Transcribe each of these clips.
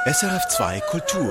SRF2 Kultur.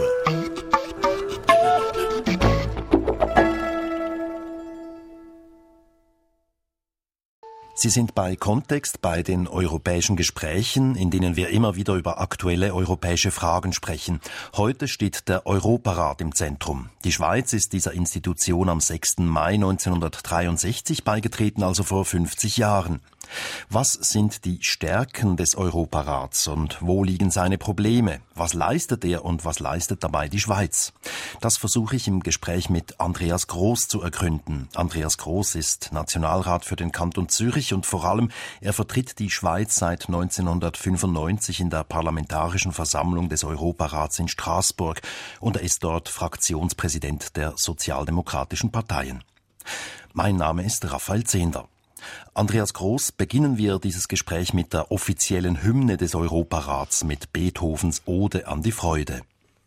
Sie sind bei Kontext bei den europäischen Gesprächen, in denen wir immer wieder über aktuelle europäische Fragen sprechen. Heute steht der Europarat im Zentrum. Die Schweiz ist dieser Institution am 6. Mai 1963 beigetreten, also vor 50 Jahren. Was sind die Stärken des Europarats und wo liegen seine Probleme? Was leistet er und was leistet dabei die Schweiz? Das versuche ich im Gespräch mit Andreas Gross zu ergründen. Andreas Gross ist Nationalrat für den Kanton Zürich und vor allem er vertritt die Schweiz seit 1995 in der Parlamentarischen Versammlung des Europarats in Straßburg und er ist dort Fraktionspräsident der Sozialdemokratischen Parteien. Mein Name ist Raphael Zehnder. Andreas Gross, beginnen wir dieses Gespräch mit der offiziellen Hymne des Europarats, mit Beethovens Ode an die Freude.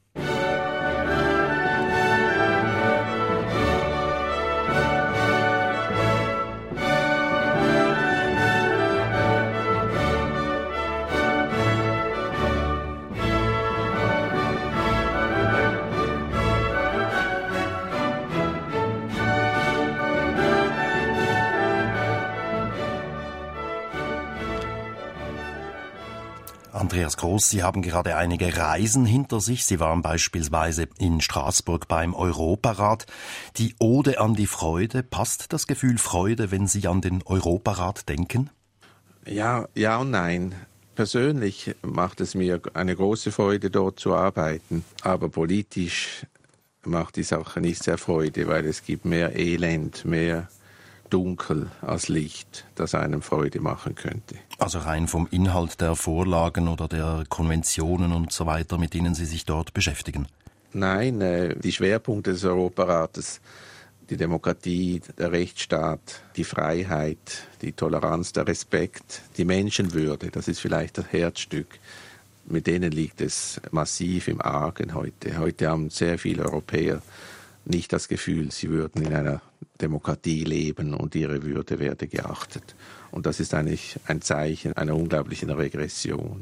Andreas Gross, Sie haben gerade einige Reisen hinter sich. Sie waren beispielsweise in Straßburg beim Europarat. Die Ode an die Freude, passt das Gefühl Freude, wenn Sie an den Europarat denken? Ja und nein. Persönlich macht es mir eine große Freude, dort zu arbeiten. Aber politisch macht die Sache nicht sehr Freude, weil es gibt mehr Elend, mehr Dunkel als Licht, das einem Freude machen könnte. Also rein vom Inhalt der Vorlagen oder der Konventionen und so weiter, mit denen Sie sich dort beschäftigen? Nein, die Schwerpunkte des Europarates, die Demokratie, der Rechtsstaat, die Freiheit, die Toleranz, der Respekt, die Menschenwürde, das ist vielleicht das Herzstück. Mit denen liegt es massiv im Argen heute. Heute haben sehr viele Europäer nicht das Gefühl, sie würden in einer Demokratie leben und ihre Würde werde geachtet. Und das ist eigentlich ein Zeichen einer unglaublichen Regression.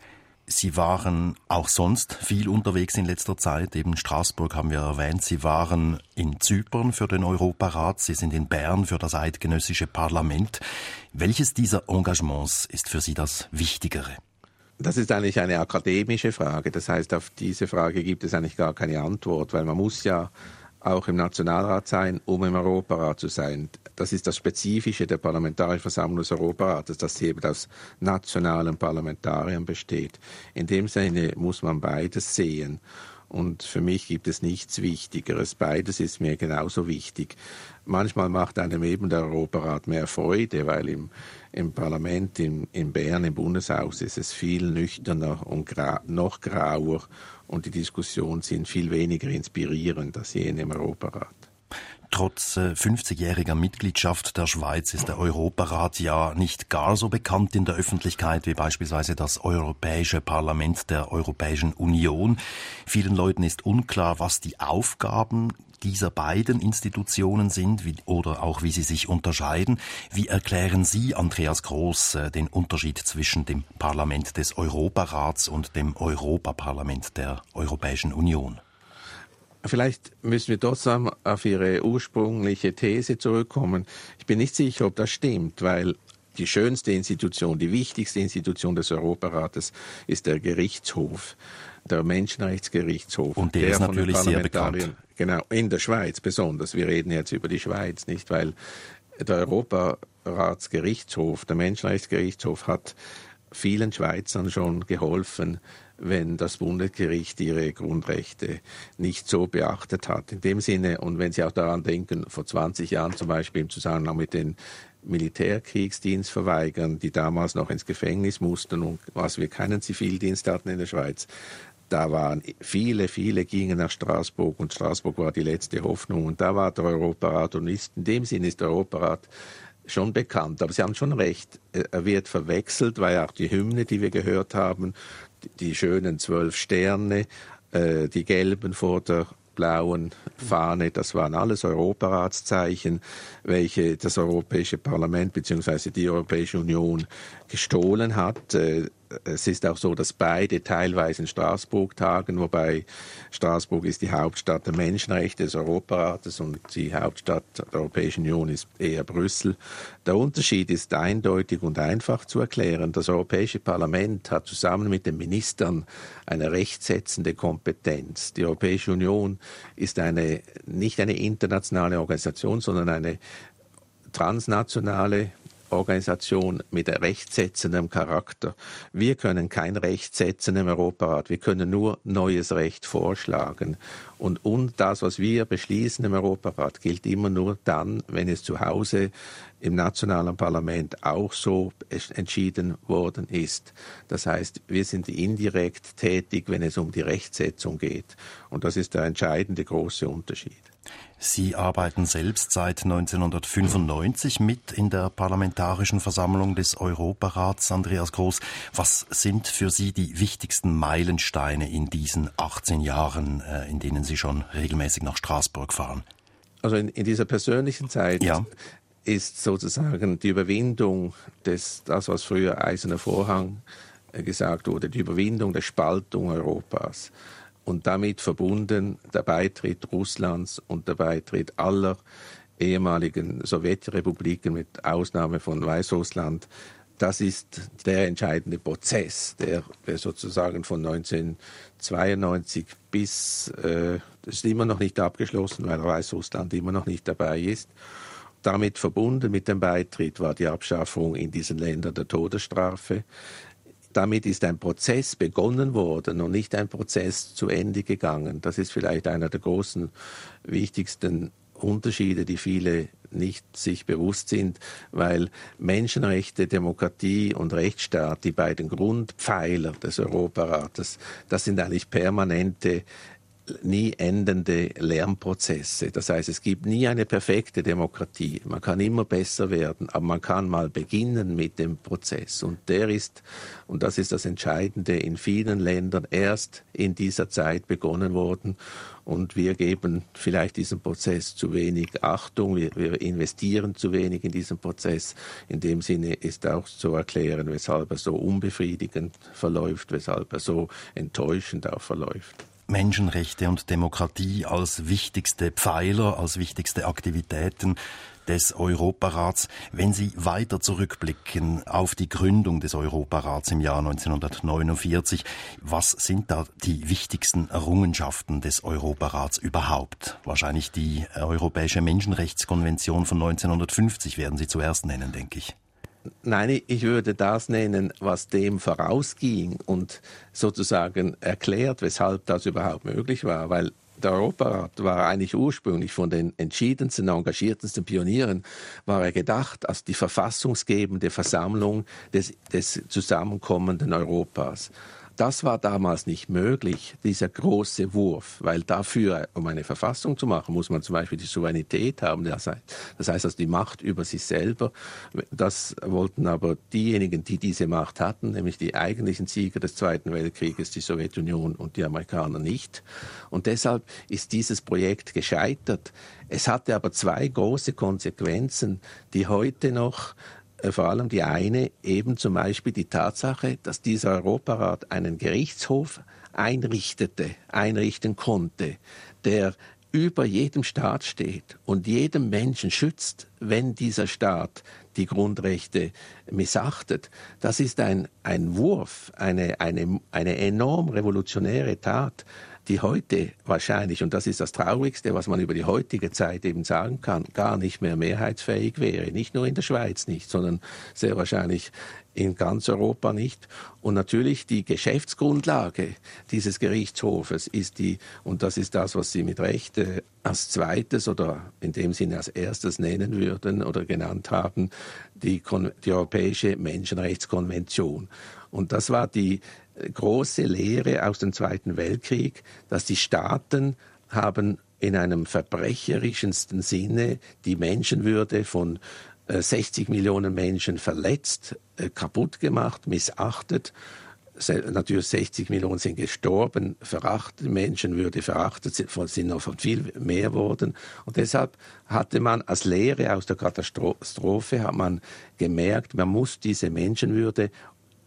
Sie waren auch sonst viel unterwegs in letzter Zeit. Eben Straßburg haben wir erwähnt. Sie waren in Zypern für den Europarat. Sie sind in Bern für das eidgenössische Parlament. Welches dieser Engagements ist für Sie das Wichtigere? Das ist eigentlich eine akademische Frage. Das heißt, auf diese Frage gibt es eigentlich gar keine Antwort, weil man muss ja auch im Nationalrat sein, um im Europarat zu sein. Das ist das Spezifische der Parlamentarischen Versammlung des Europarates, dass sie eben aus nationalen Parlamentariern besteht. In dem Sinne muss man beides sehen. Und für mich gibt es nichts Wichtigeres. Beides ist mir genauso wichtig. Manchmal macht einem eben der Europarat mehr Freude, weil im Parlament, in Bern, im Bundeshaus ist es viel nüchterner und noch grauer und die Diskussionen sind viel weniger inspirierend als jene im Europarat. Trotz 50-jähriger Mitgliedschaft der Schweiz ist der Europarat ja nicht gar so bekannt in der Öffentlichkeit wie beispielsweise das Europäische Parlament der Europäischen Union. Vielen Leuten ist unklar, was die Aufgaben dieser beiden Institutionen sind oder auch wie sie sich unterscheiden. Wie erklären Sie, Andreas Gross, den Unterschied zwischen dem Parlament des Europarats und dem Europaparlament der Europäischen Union? Vielleicht müssen wir trotzdem auf Ihre ursprüngliche These zurückkommen. Ich bin nicht sicher, ob das stimmt, weil die schönste Institution, die wichtigste Institution des Europarates ist der Gerichtshof, der Menschenrechtsgerichtshof. Und der ist natürlich sehr bekannt. Genau, in der Schweiz besonders. Wir reden jetzt über die Schweiz, nicht? Weil der Europaratsgerichtshof, der Menschenrechtsgerichtshof hat vielen Schweizern schon geholfen, wenn das Bundesgericht ihre Grundrechte nicht so beachtet hat. In dem Sinne, und wenn Sie auch daran denken, vor 20 Jahren zum Beispiel im Zusammenhang mit den Militärkriegsdienstverweigern, die damals noch ins Gefängnis mussten und was wir keinen Zivildienst hatten in der Schweiz, da waren viele gingen nach Straßburg und Straßburg war die letzte Hoffnung und da war der Europarat und in dem Sinne ist der Europarat schon bekannt. Aber Sie haben schon recht, er wird verwechselt, weil auch die Hymne, die wir gehört haben, die schönen 12 Sterne, die gelben vor der blauen Fahne, das waren alles Europaratszeichen, welche das Europäische Parlament bzw. die Europäische Union gestohlen hat. es ist auch so, dass beide teilweise in Straßburg tagen, wobei Straßburg ist die Hauptstadt der Menschenrechte des Europarates und die Hauptstadt der Europäischen Union ist eher Brüssel. Der Unterschied ist eindeutig und einfach zu erklären. Das Europäische Parlament hat zusammen mit den Ministern eine rechtsetzende Kompetenz. Die Europäische Union ist nicht eine internationale Organisation, sondern eine transnationale Organisation mit rechtsetzendem Charakter. Wir können kein Recht setzen im Europarat. Wir können nur neues Recht vorschlagen. Und das, was wir beschließen im Europarat, gilt immer nur dann, wenn es zu Hause im nationalen Parlament auch so entschieden worden ist. Das heißt, wir sind indirekt tätig, wenn es um die Rechtsetzung geht. Und das ist der entscheidende große Unterschied. Sie arbeiten selbst seit 1995 mit in der Parlamentarischen Versammlung des Europarats. Andreas Groß, was sind für Sie die wichtigsten Meilensteine in diesen 18 Jahren, in denen Sie schon regelmäßig nach Straßburg fahren? Also in dieser persönlichen Zeit ist sozusagen die Überwindung das, was früher Eiserner Vorhang gesagt wurde, die Überwindung der Spaltung Europas. Und damit verbunden der Beitritt Russlands und der Beitritt aller ehemaligen Sowjetrepubliken mit Ausnahme von Weißrussland. Das ist der entscheidende Prozess, der sozusagen von 1992 bis, das ist immer noch nicht abgeschlossen, weil Weißrussland immer noch nicht dabei ist. Damit verbunden mit dem Beitritt war die Abschaffung in diesen Ländern der Todesstrafe. Damit ist ein Prozess begonnen worden und nicht ein Prozess zu Ende gegangen. Das ist vielleicht einer der großen, wichtigsten Unterschiede, die viele nicht sich bewusst sind, weil Menschenrechte, Demokratie und Rechtsstaat, die beiden Grundpfeiler des Europarates, das sind eigentlich permanente, nie endende Lernprozesse. Das heißt, es gibt nie eine perfekte Demokratie. Man kann immer besser werden, aber man kann mal beginnen mit dem Prozess. Und das ist das Entscheidende, in vielen Ländern erst in dieser Zeit begonnen worden. Und wir geben vielleicht diesem Prozess zu wenig Achtung. Wir investieren zu wenig in diesen Prozess. In dem Sinne ist auch zu erklären, weshalb er so unbefriedigend verläuft, weshalb er so enttäuschend auch verläuft. Menschenrechte und Demokratie als wichtigste Pfeiler, als wichtigste Aktivitäten des Europarats. Wenn Sie weiter zurückblicken auf die Gründung des Europarats im Jahr 1949, was sind da die wichtigsten Errungenschaften des Europarats überhaupt? Wahrscheinlich die Europäische Menschenrechtskonvention von 1950 werden Sie zuerst nennen, denke ich. Nein, ich würde das nennen, was dem vorausging und sozusagen erklärt, weshalb das überhaupt möglich war, weil der Europarat war eigentlich ursprünglich von den entschiedensten, engagiertesten Pionieren, war er gedacht als die verfassungsgebende Versammlung des zusammenkommenden Europas. Das war damals nicht möglich, dieser große Wurf, weil dafür, um eine Verfassung zu machen, muss man zum Beispiel die Souveränität haben, das heißt also die Macht über sich selber. Das wollten aber diejenigen, die diese Macht hatten, nämlich die eigentlichen Sieger des Zweiten Weltkrieges, die Sowjetunion und die Amerikaner nicht. Und deshalb ist dieses Projekt gescheitert. Es hatte aber zwei große Konsequenzen, die heute noch vor allem die eine, eben zum Beispiel die Tatsache, dass dieser Europarat einen Gerichtshof einrichten konnte, der über jedem Staat steht und jedem Menschen schützt, wenn dieser Staat die Grundrechte missachtet. Das ist ein Wurf, eine enorm revolutionäre Tat, die heute wahrscheinlich, und das ist das Traurigste, was man über die heutige Zeit eben sagen kann, gar nicht mehr mehrheitsfähig wäre. Nicht nur in der Schweiz nicht, sondern sehr wahrscheinlich in ganz Europa nicht. Und natürlich die Geschäftsgrundlage dieses Gerichtshofes ist und das ist das, was Sie mit Recht als zweites oder in dem Sinne als erstes nennen würden oder genannt haben, die Europäische Menschenrechtskonvention. Und das war die große Lehre aus dem Zweiten Weltkrieg, dass die Staaten haben in einem verbrecherischsten Sinne die Menschenwürde von 60 Millionen Menschen verletzt, kaputt gemacht, missachtet. Natürlich 60 Millionen sind gestorben, verachtet, Menschenwürde verachtet, sind noch viel mehr worden. Und deshalb hatte man als Lehre aus der Katastrophe hat man gemerkt, man muss diese Menschenwürde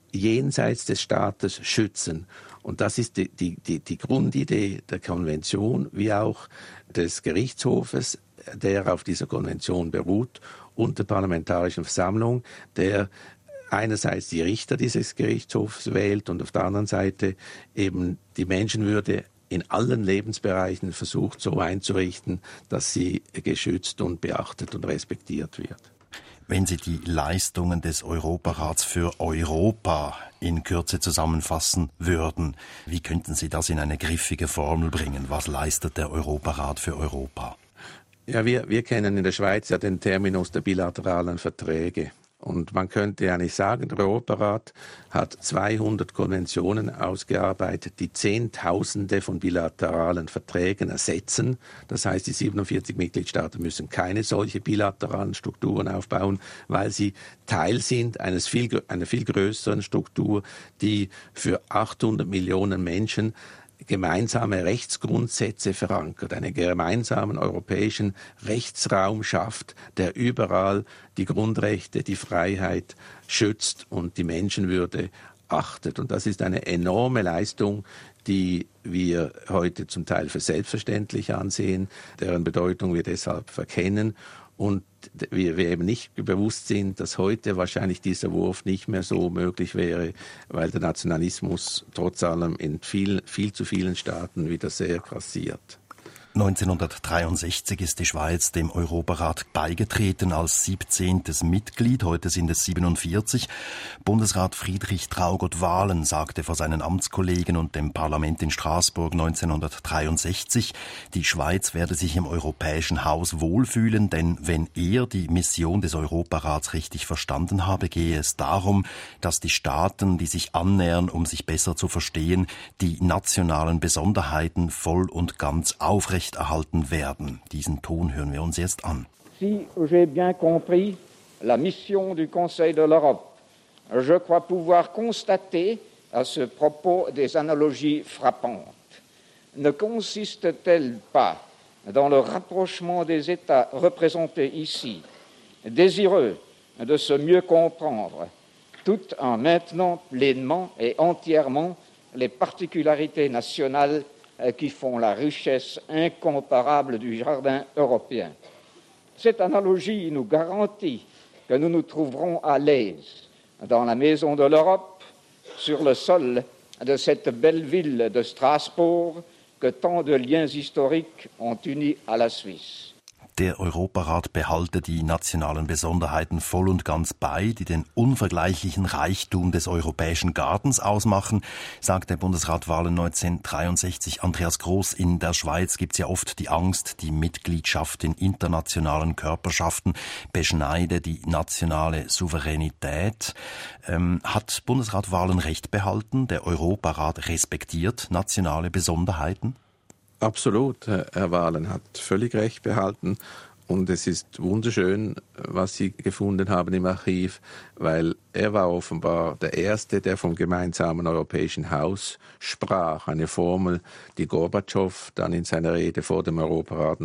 jenseits des Staates schützen. Und das ist die Grundidee der Konvention, wie auch des Gerichtshofes, der auf dieser Konvention beruht, und der Parlamentarischen Versammlung, der einerseits die Richter dieses Gerichtshofs wählt und auf der anderen Seite eben die Menschenwürde in allen Lebensbereichen versucht so einzurichten, dass sie geschützt und beachtet und respektiert wird. Wenn Sie die Leistungen des Europarats für Europa in Kürze zusammenfassen würden, wie könnten Sie das in eine griffige Formel bringen? Was leistet der Europarat für Europa? Ja, wir kennen in der Schweiz ja den Terminus der bilateralen Verträge. Und man könnte eigentlich sagen, der Europarat hat 200 Konventionen ausgearbeitet, die Zehntausende von bilateralen Verträgen ersetzen. Das heißt, die 47 Mitgliedstaaten müssen keine solche bilateralen Strukturen aufbauen, weil sie Teil sind einer viel größeren Struktur, die für 800 Millionen Menschen gemeinsame Rechtsgrundsätze verankert, einen gemeinsamen europäischen Rechtsraum schafft, der überall die Grundrechte, die Freiheit schützt und die Menschenwürde achtet. Und das ist eine enorme Leistung, die wir heute zum Teil für selbstverständlich ansehen, deren Bedeutung wir deshalb verkennen. Und wir eben nicht bewusst sind, dass heute wahrscheinlich dieser Wurf nicht mehr so möglich wäre, weil der Nationalismus trotz allem in viel zu vielen Staaten wieder sehr grassiert. 1963 ist die Schweiz dem Europarat beigetreten als 17. Mitglied. Heute sind es 47. Bundesrat Friedrich Traugott-Wahlen sagte vor seinen Amtskollegen und dem Parlament in Straßburg 1963, die Schweiz werde sich im Europäischen Haus wohlfühlen, denn wenn er die Mission des Europarats richtig verstanden habe, gehe es darum, dass die Staaten, die sich annähern, um sich besser zu verstehen, die nationalen Besonderheiten voll und ganz aufrechterhalten werden. Diesen Ton hören wir uns jetzt an. Si j'ai bien compris la mission du Conseil de l'Europe, je crois pouvoir constater à ce propos des analogies frappantes. Ne consiste-t-elle pas dans le rapprochement des États représentés ici, désireux de se mieux comprendre, tout en maintenant pleinement et entièrement les particularités nationales qui font la richesse incomparable du jardin européen. Cette analogie nous garantit que nous nous trouverons à l'aise dans la maison de l'Europe, sur le sol de cette belle ville de Strasbourg que tant de liens historiques ont uni à la Suisse. Der Europarat behalte die nationalen Besonderheiten voll und ganz bei, die den unvergleichlichen Reichtum des europäischen Gartens ausmachen, sagte Bundesrat Wahlen 1963. Andreas Groß, in der Schweiz gibt es ja oft die Angst, die Mitgliedschaft in internationalen Körperschaften beschneide die nationale Souveränität. Hat Bundesrat Wahlen recht behalten? Der Europarat respektiert nationale Besonderheiten? Absolut, Herr Wahlen hat völlig recht behalten und es ist wunderschön, was Sie gefunden haben im Archiv, weil er war offenbar der Erste, der vom gemeinsamen europäischen Haus sprach, eine Formel, die Gorbatschow dann in seiner Rede vor dem Europarat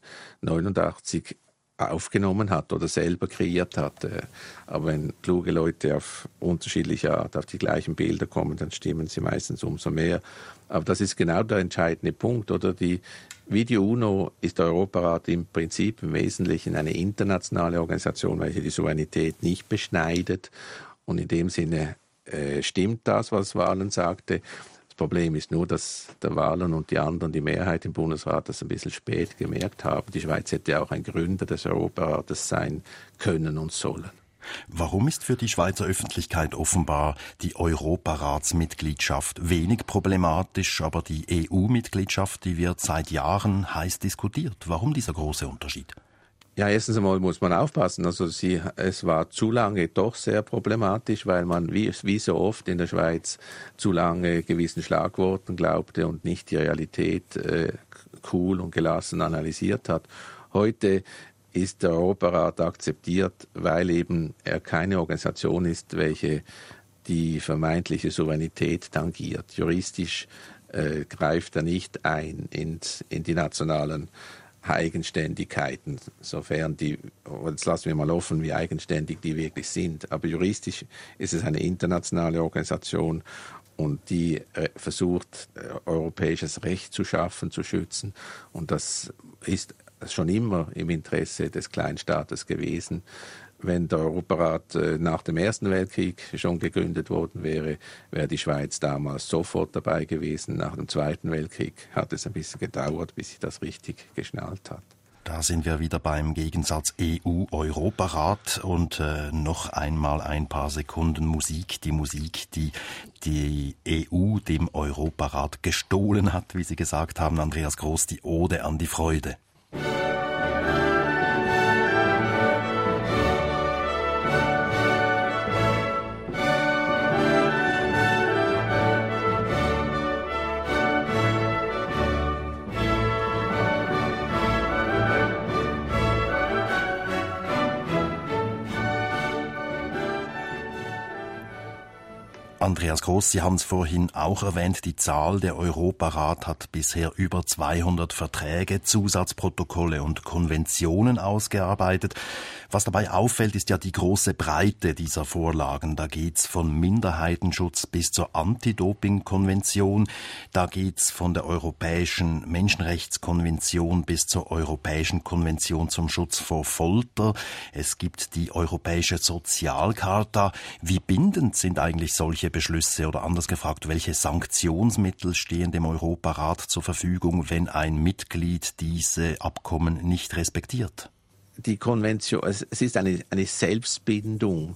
1989 aufgenommen hat oder selber kreiert hat. Aber wenn kluge Leute auf unterschiedliche Art auf die gleichen Bilder kommen, dann stimmen sie meistens umso mehr. Aber das ist genau der entscheidende Punkt. Oder wie die UNO ist der Europarat im Prinzip im Wesentlichen eine internationale Organisation, welche die Souveränität nicht beschneidet. Und in dem Sinne stimmt das, was Wahlen sagte. Das Problem ist nur, dass der Wahlen und die anderen, die Mehrheit im Bundesrat, das ein bisschen spät gemerkt haben. Die Schweiz hätte auch ein Gründer des Europarates sein können und sollen. Warum ist für die Schweizer Öffentlichkeit offenbar die Europaratsmitgliedschaft wenig problematisch, aber die EU-Mitgliedschaft, die wird seit Jahren heiß diskutiert? Warum dieser große Unterschied? Ja, erstens einmal muss man aufpassen. Also es war zu lange doch sehr problematisch, weil man wie so oft in der Schweiz zu lange gewissen Schlagworten glaubte und nicht die Realität cool und gelassen analysiert hat. Heute ist der Europarat akzeptiert, weil eben er keine Organisation ist, welche die vermeintliche Souveränität tangiert. Juristisch greift er nicht ein in die nationalen Eigenständigkeiten, sofern die, jetzt lassen wir mal offen, wie eigenständig die wirklich sind. Aber juristisch ist es eine internationale Organisation und die versucht, europäisches Recht zu schaffen, zu schützen. Und das ist schon immer im Interesse des Kleinstaates gewesen. Wenn der Europarat nach dem Ersten Weltkrieg schon gegründet worden wäre, wäre die Schweiz damals sofort dabei gewesen. Nach dem Zweiten Weltkrieg hat es ein bisschen gedauert, bis sich das richtig geschnallt hat. Da sind wir wieder beim Gegensatz EU-Europarat und noch einmal ein paar Sekunden Musik. Die Musik, die die EU dem Europarat gestohlen hat, wie Sie gesagt haben, Andreas Gross, die Ode an die Freude. Andreas Gross, Sie haben es vorhin auch erwähnt, die Zahl der Europarat hat bisher über 200 Verträge, Zusatzprotokolle und Konventionen ausgearbeitet. Was dabei auffällt, ist ja die große Breite dieser Vorlagen. Da geht's von Minderheitenschutz bis zur Anti-Doping-Konvention. Da geht's von der Europäischen Menschenrechtskonvention bis zur Europäischen Konvention zum Schutz vor Folter. Es gibt die Europäische Sozialcharta. Wie bindend sind eigentlich solche Beschlüsse oder anders gefragt, welche Sanktionsmittel stehen dem Europarat zur Verfügung, wenn ein Mitglied diese Abkommen nicht respektiert? Die Konvention, es ist eine Selbstbindung.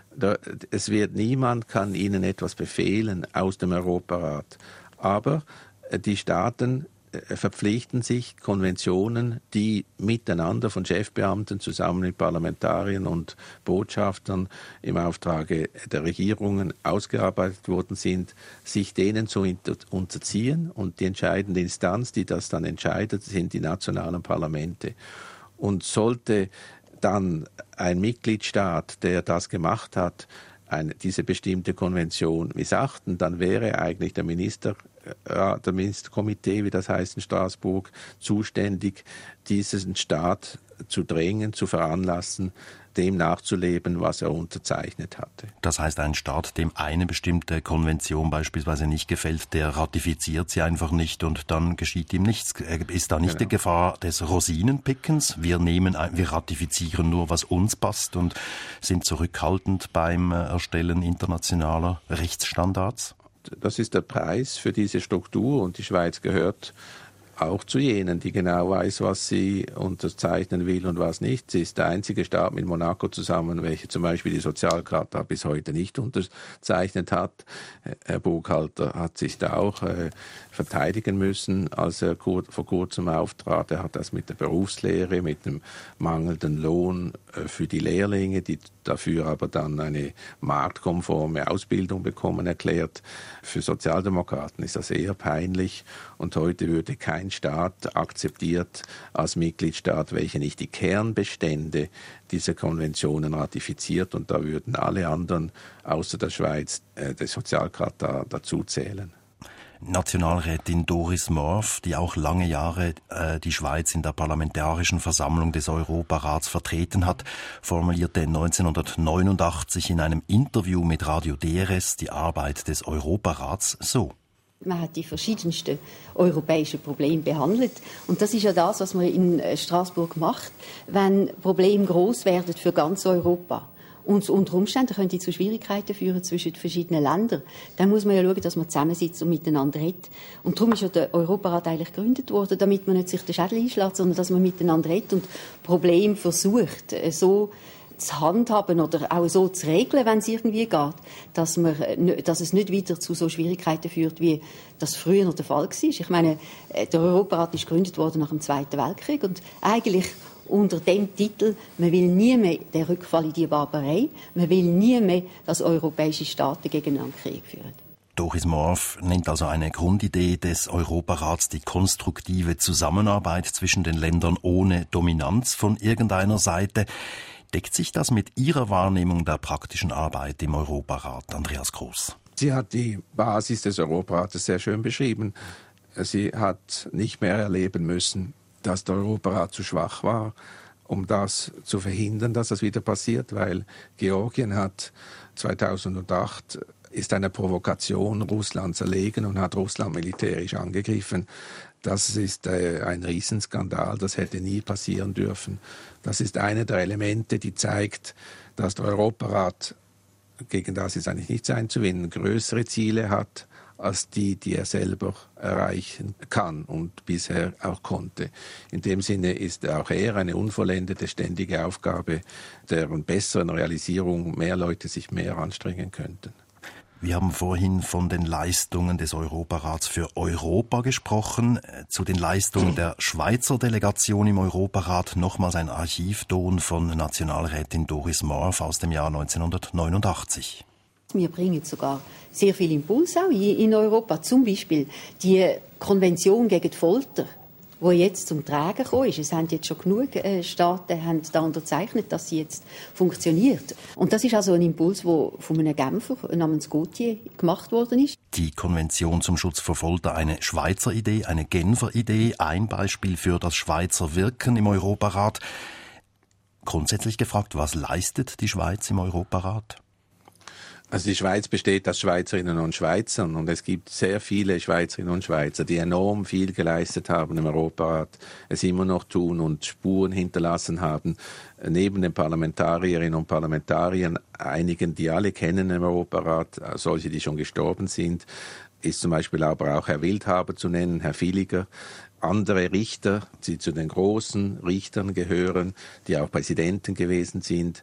Niemand kann ihnen etwas befehlen aus dem Europarat. Aber die Staaten verpflichten sich, Konventionen, die miteinander von Chefbeamten zusammen mit Parlamentariern und Botschaftern im Auftrage der Regierungen ausgearbeitet worden sind, sich denen zu unterziehen. Und die entscheidende Instanz, die das dann entscheidet, sind die nationalen Parlamente. Und sollte dann ein Mitgliedstaat, der das gemacht hat, diese bestimmte Konvention missachten, dann wäre eigentlich der Ministerkomitee, wie das heißt in Straßburg, zuständig, diesen Staat zu drängen, zu veranlassen, dem nachzuleben, was er unterzeichnet hatte. Das heißt, ein Staat, dem eine bestimmte Konvention beispielsweise nicht gefällt, der ratifiziert sie einfach nicht und dann geschieht ihm nichts. Ist da nicht die Gefahr des Rosinenpickens? Wir ratifizieren nur, was uns passt und sind zurückhaltend beim Erstellen internationaler Rechtsstandards? Das ist der Preis für diese Struktur und die Schweiz gehört auch zu jenen, die genau weiß, was sie unterzeichnen will und was nicht. Sie ist der einzige Staat mit Monaco zusammen, welche zum Beispiel die Sozialcharta bis heute nicht unterzeichnet hat. Herr Burkhalter hat sich da auch verteidigen müssen, als er vor kurzem auftrat. Er hat das mit der Berufslehre, mit dem mangelnden Lohn für die Lehrlinge, die dafür aber dann eine marktkonforme Ausbildung bekommen, erklärt. Für Sozialdemokraten ist das eher peinlich und heute würde kein Staat akzeptiert als Mitgliedstaat, welcher nicht die Kernbestände dieser Konventionen ratifiziert und da würden alle anderen außer der Schweiz der Sozialcharta dazu zählen. Nationalrätin Doris Morf, die auch lange Jahre die Schweiz in der Parlamentarischen Versammlung des Europarats vertreten hat, formulierte 1989 in einem Interview mit Radio DRS die Arbeit des Europarats so. Man hat die verschiedensten europäischen Probleme behandelt. Und das ist ja das, was man in Straßburg macht, wenn Probleme gross werden für ganz Europa. Und unter Umständen können die zu Schwierigkeiten führen zwischen verschiedenen Ländern. Dann muss man ja schauen, dass man zusammensitzt und miteinander redet. Und darum ist ja der Europarat eigentlich gegründet worden, damit man nicht sich den Schädel einschlägt, sondern dass man miteinander redet und Probleme versucht, so zu handhaben oder auch so zu regeln, wenn es irgendwie geht, dass es nicht wieder zu so Schwierigkeiten führt, wie das früher noch der Fall war. Ich meine, der Europarat ist gegründet worden nach dem Zweiten Weltkrieg und eigentlich unter dem Titel, man will nie mehr den Rückfall in die Barbarei, man will nie mehr, dass europäische Staaten gegeneinander Krieg führen. Doris Morf nennt also eine Grundidee des Europarats die konstruktive Zusammenarbeit zwischen den Ländern ohne Dominanz von irgendeiner Seite. Deckt sich das mit Ihrer Wahrnehmung der praktischen Arbeit im Europarat, Andreas Gross? Sie hat die Basis des Europarates sehr schön beschrieben. Sie hat nicht mehr erleben müssen, dass der Europarat zu schwach war, um das zu verhindern, dass das wieder passiert, weil Georgien hat 2008 ist eine Provokation Russlands erlegen und hat Russland militärisch angegriffen. Das ist ein Riesenskandal, das hätte nie passieren dürfen. Das ist eine der Elemente, die zeigt, dass der Europarat, gegen das ist eigentlich nichts einzuwenden, größere Ziele hat als die er selber erreichen kann und bisher auch konnte. In dem Sinne ist auch er eine unvollendete, ständige Aufgabe, deren besseren Realisierung mehr Leute sich mehr anstrengen könnten. Wir haben vorhin von den Leistungen des Europarats für Europa gesprochen. Zu den Leistungen der Schweizer Delegation im Europarat nochmals ein Archivton von Nationalrätin Doris Morf aus dem Jahr 1989. Wir bringen sogar sehr viel Impuls auch in Europa. Zum Beispiel die Konvention gegen die Folter, die jetzt zum Tragen gekommen ist. Es haben jetzt schon genug Staaten haben da unterzeichnet, dass sie jetzt funktioniert. Und das ist also ein Impuls, der von einem Genfer namens Gauthier gemacht worden ist. Die Konvention zum Schutz vor Folter, eine Schweizer Idee, eine Genfer Idee, ein Beispiel für das Schweizer Wirken im Europarat. Grundsätzlich gefragt, was leistet die Schweiz im Europarat? Also die Schweiz besteht aus Schweizerinnen und Schweizern und es gibt sehr viele Schweizerinnen und Schweizer, die enorm viel geleistet haben im Europarat, es immer noch tun und Spuren hinterlassen haben. Neben den Parlamentarierinnen und Parlamentariern, einigen, die alle kennen im Europarat, solche, die schon gestorben sind, ist zum Beispiel aber auch Herr Wildhaber zu nennen, Herr Villiger, andere Richter, die zu den großen Richtern gehören, die auch Präsidenten gewesen sind.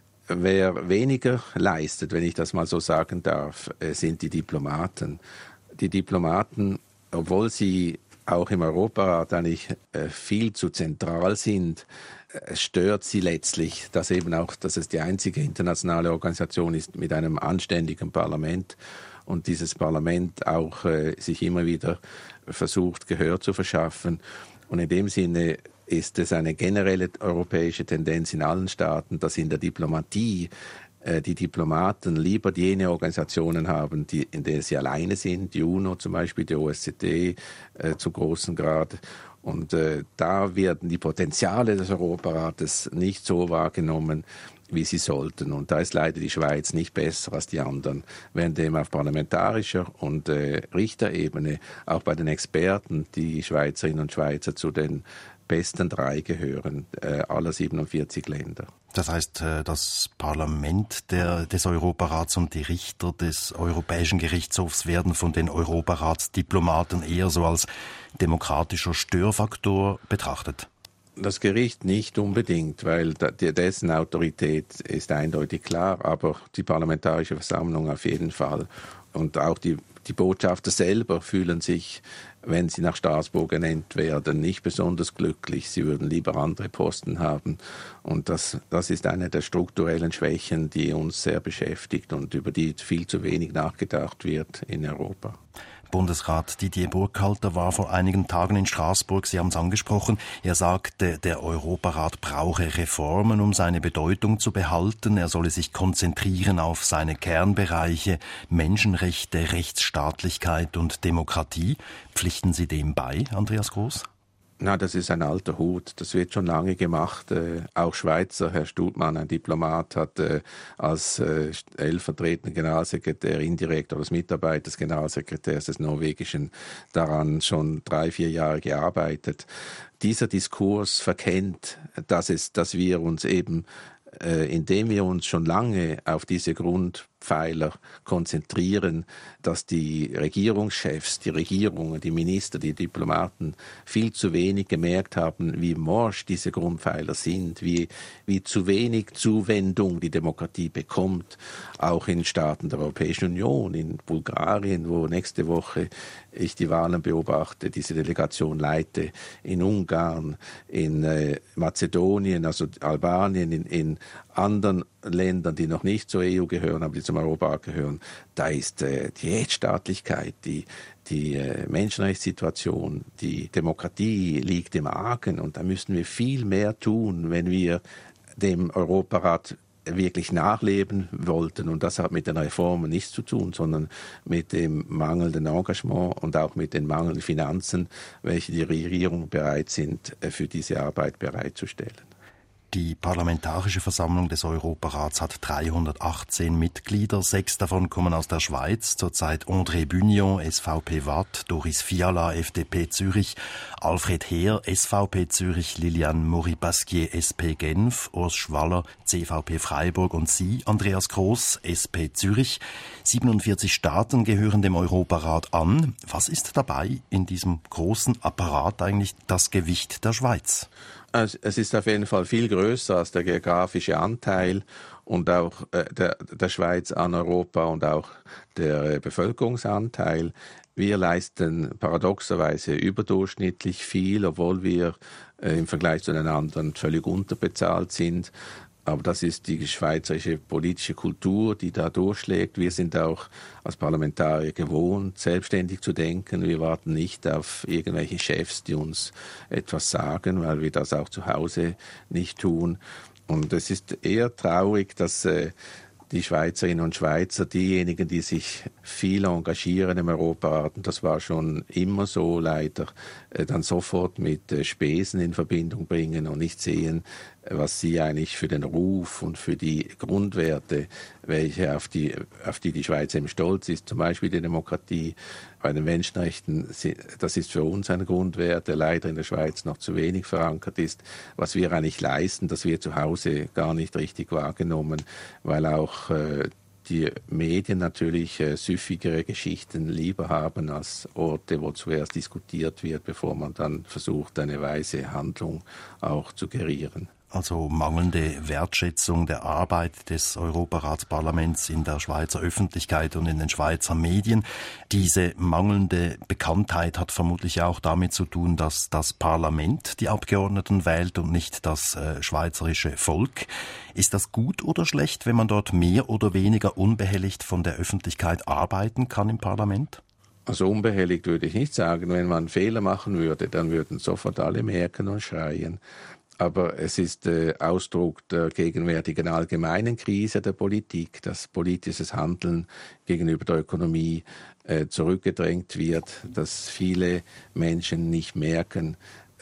Wer weniger leistet, wenn ich das mal so sagen darf, sind die Diplomaten. Die Diplomaten, obwohl sie auch im Europarat eigentlich viel zu zentral sind, stört sie letztlich, dass es die einzige internationale Organisation ist mit einem anständigen Parlament und dieses Parlament auch sich immer wieder versucht, Gehör zu verschaffen. Und in dem Sinne ist es eine generelle europäische Tendenz in allen Staaten, dass in der Diplomatie die Diplomaten lieber jene Organisationen haben, in denen sie alleine sind, die UNO zum Beispiel, die OSZE zu großem Grad. Und da werden die Potenziale des Europarates nicht so wahrgenommen, wie sie sollten. Und da ist leider die Schweiz nicht besser als die anderen, während dem auf parlamentarischer und Richterebene, auch bei den Experten, die Schweizerinnen und Schweizer zu den besten 3 gehören, aller 47 Länder. Das heißt, das Parlament des Europarats und die Richter des Europäischen Gerichtshofs werden von den Europaratsdiplomaten eher so als demokratischer Störfaktor betrachtet. Das Gericht nicht unbedingt, weil dessen Autorität ist eindeutig klar, aber die Parlamentarische Versammlung auf jeden Fall. Und auch die Botschafter selber fühlen sich, wenn sie nach Straßburg ernannt werden, nicht besonders glücklich. Sie würden lieber andere Posten haben. Und das ist eine der strukturellen Schwächen, die uns sehr beschäftigt und über die viel zu wenig nachgedacht wird in Europa. Bundesrat Didier Burkhalter war vor einigen Tagen in Straßburg. Sie haben es angesprochen. Er sagte, der Europarat brauche Reformen, um seine Bedeutung zu behalten. Er solle sich konzentrieren auf seine Kernbereiche Menschenrechte, Rechtsstaatlichkeit und Demokratie. Pflichten Sie dem bei, Andreas Gross? Na, das ist ein alter Hut. Das wird schon lange gemacht. Auch Schweizer, Herr Stutmann, ein Diplomat, hat als stellvertretender Generalsekretär indirekt oder als Mitarbeiter des Generalsekretärs des Norwegischen daran schon 3-4 Jahre gearbeitet. Dieser Diskurs verkennt, dass wir uns eben, indem wir uns schon lange auf diese Grundpfeiler konzentrieren, dass die Regierungschefs, die Regierungen, die Minister, die Diplomaten viel zu wenig gemerkt haben, wie morsch diese Grundpfeiler sind, wie zu wenig Zuwendung die Demokratie bekommt, auch in Staaten der Europäischen Union, in Bulgarien, wo nächste Woche ich die Wahlen beobachte, diese Delegation leite, in Ungarn, in Mazedonien, also Albanien, in anderen Ländern, die noch nicht zur EU gehören, aber die zum Europarat gehören, da ist die Rechtsstaatlichkeit, die Menschenrechtssituation, die Demokratie liegt im Argen und da müssen wir viel mehr tun, wenn wir dem Europarat wirklich nachleben wollten. Und das hat mit den Reformen nichts zu tun, sondern mit dem mangelnden Engagement und auch mit den mangelnden Finanzen, welche die Regierung bereit sind, für diese Arbeit bereitzustellen. Die Parlamentarische Versammlung des Europarats hat 318 Mitglieder. 6 davon kommen aus der Schweiz. Zurzeit André Bugnon, SVP Waadt, Doris Fiala, FDP Zürich, Alfred Heer, SVP Zürich, Liliane Maury-Pasquier, SP Genf, Urs Schwaller, CVP Freiburg und Sie, Andreas Gross, SP Zürich. 47 Staaten gehören dem Europarat an. Was ist dabei in diesem großen Apparat eigentlich das Gewicht der Schweiz? Es ist auf jeden Fall viel größer als der geografische Anteil und auch der Schweiz an Europa und auch der Bevölkerungsanteil. Wir leisten paradoxerweise überdurchschnittlich viel, obwohl wir im Vergleich zu den anderen völlig unterbezahlt sind. Aber das ist die schweizerische politische Kultur, die da durchschlägt. Wir sind auch als Parlamentarier gewohnt, selbstständig zu denken. Wir warten nicht auf irgendwelche Chefs, die uns etwas sagen, weil wir das auch zu Hause nicht tun. Und es ist eher traurig, dass die Schweizerinnen und Schweizer, diejenigen, die sich viel engagieren im Europarat, und das war schon immer so leider, dann sofort mit Spesen in Verbindung bringen und nicht sehen, was sie eigentlich für den Ruf und für die Grundwerte, welche auf die Schweiz eben stolz ist, zum Beispiel die Demokratie, bei den Menschenrechten, das ist für uns ein Grundwert, der leider in der Schweiz noch zu wenig verankert ist. Was wir eigentlich leisten, das wird zu Hause gar nicht richtig wahrgenommen, weil auch die Medien natürlich süffigere Geschichten lieber haben als Orte, wo zuerst diskutiert wird, bevor man dann versucht, eine weise Handlung auch zu gerieren. Also mangelnde Wertschätzung der Arbeit des Europaratsparlaments in der Schweizer Öffentlichkeit und in den Schweizer Medien. Diese mangelnde Bekanntheit hat vermutlich auch damit zu tun, dass das Parlament die Abgeordneten wählt und nicht das schweizerische Volk. Ist das gut oder schlecht, wenn man dort mehr oder weniger unbehelligt von der Öffentlichkeit arbeiten kann im Parlament? Also unbehelligt würde ich nicht sagen. Wenn man Fehler machen würde, dann würden sofort alle merken und schreien. Aber es ist Ausdruck der gegenwärtigen allgemeinen Krise der Politik, dass politisches Handeln gegenüber der Ökonomie zurückgedrängt wird, dass viele Menschen nicht merken,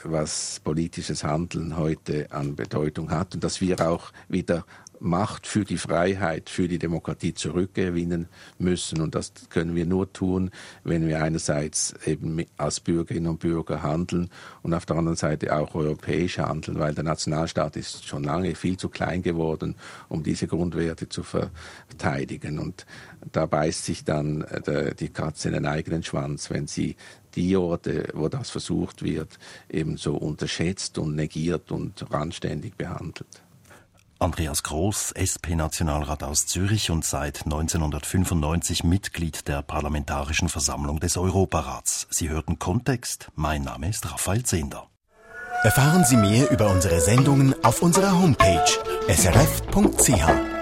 was politisches Handeln heute an Bedeutung hat und dass wir auch wieder Macht für die Freiheit, für die Demokratie zurückgewinnen müssen. Und das können wir nur tun, wenn wir einerseits eben als Bürgerinnen und Bürger handeln und auf der anderen Seite auch europäisch handeln, weil der Nationalstaat ist schon lange viel zu klein geworden, um diese Grundwerte zu verteidigen. Und da beißt sich dann die Katze in den eigenen Schwanz, wenn sie die Orte, wo das versucht wird, eben so unterschätzt und negiert und randständig behandelt. Andreas Gross, SP-Nationalrat aus Zürich und seit 1995 Mitglied der Parlamentarischen Versammlung des Europarats. Sie hörten Kontext. Mein Name ist Raphael Zehnder. Erfahren Sie mehr über unsere Sendungen auf unserer Homepage srf.ch.